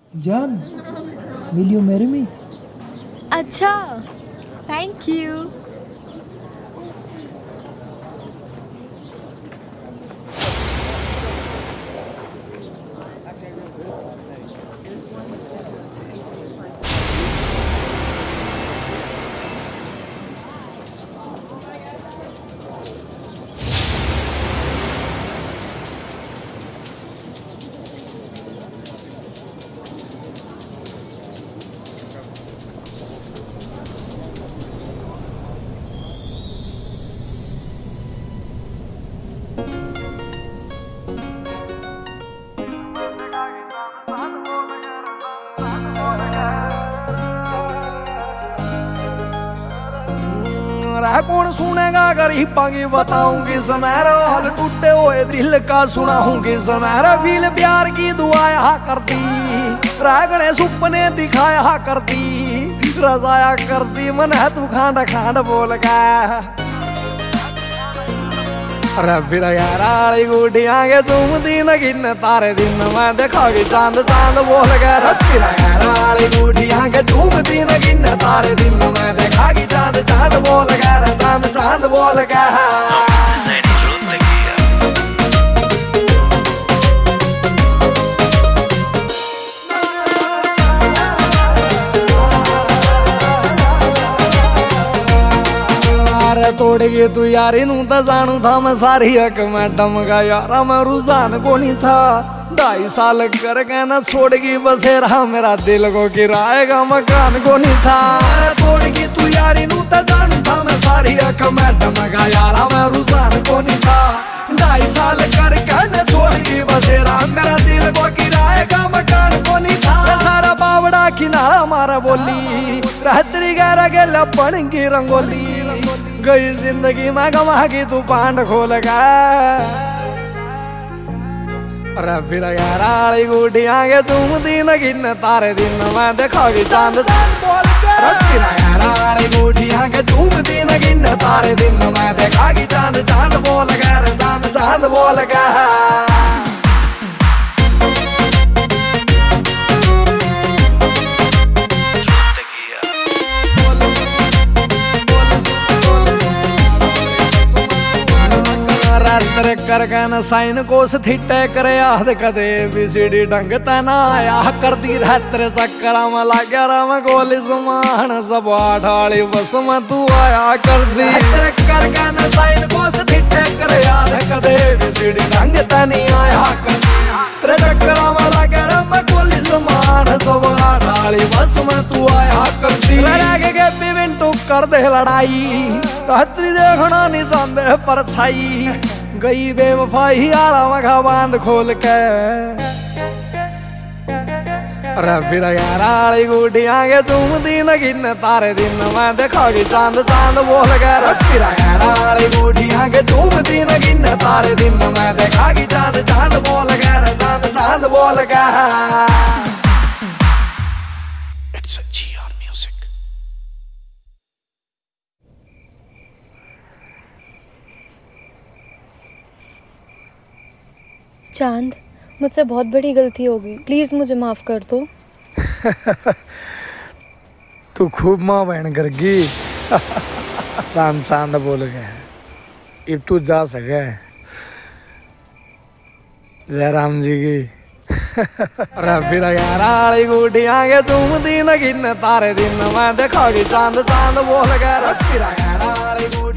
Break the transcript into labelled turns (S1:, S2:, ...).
S1: जान, will you marry me?
S2: अच्छा, thank you.
S3: कौन सुनेगा गरीबा की बताऊंगी सुनहरा हाल टूटे हुए दिल का सुनाऊंगी सुनहरा फील प्यार की दुआया करती रागने सुपने दिखाया करती रजाया करती मन है तू खांड खांड बोल गया फिर यारी गुटियां के चूमती नगिन तारे दिन मैं देखोगी चांद चांद बोल गया फिर यारी गुटियां के चूमती नगिन तारे दिन मैं देखोगी चांद चांद बोल गया चांद चांद बोल गया। तोड़गी तू यारी नू तो जानू था मैं सारी हक मैडम का यारा मैं रुझान को नहीं था 2.5 साल करके न छोड़गी बसेरा मेरा दिल को किराएगा मकान को नहीं था तोड़गी तू यारी नू तो जानू था मैं सारी हक मैडम का यारा मैं रुझान को नहीं था 2.5 साल करके न छोड़गी बसेरा मेरा दिल को किराएगा मकान को नहीं था सारा बावड़ा किनारा मारा बोली रात्रि ग्यारह के लपन की रंगोली गई जिंदगी में गवा की तू पांड खोल फिर यारी गुटियां के चूमती नगिन तारे दिन मैं देखोगी चांद चांद बोल फिर यारी गुटियां के चूमती नगिन तारे दिन मैं देखोगी चांद चांद बोल गया चांद चांद बोल गया। करके न साइन कोस थीटे करे याद कदे बीसीडी ढंग तना आया कर दी तेरे चक्करा में लाग्या राम गोली समान सब आठाली बस में तू आया कर दी करके न साइन कोस थीटे करे याद कदे बीसीडी ढंग तनी आया कर तेरे चक्करा में लाग्या राम गोली समान सब आठाली बस में तू आया कर दी लड़ाके के पिविंटू कर दे लड़ाई रात्रि देखना नहीं चाहते पर छाई गई बेवफाई आला मखा बांध खोल के फिर यारी गुटियां के चूमती नगिन तारे दिन मैं देखोगी चांद चांद बोल गया फिर यारी गुटियां के चूमती नगिन तारे दिन मैं देखोगी चांद चांद बोल गया चांद चांद बोल गया।
S2: चांद, मुझसे बहुत बड़ी गलती होगी, प्लीज मुझे माफ कर दो।
S3: तू खूब माँ बहन करगी चांद चांद बोल गया अब तू जा सके जयराम जी की फिर यारी गुटियां के चूमती नगिन तारे दिन मैं देखोगी चांद चांद बोल गया फिर यारी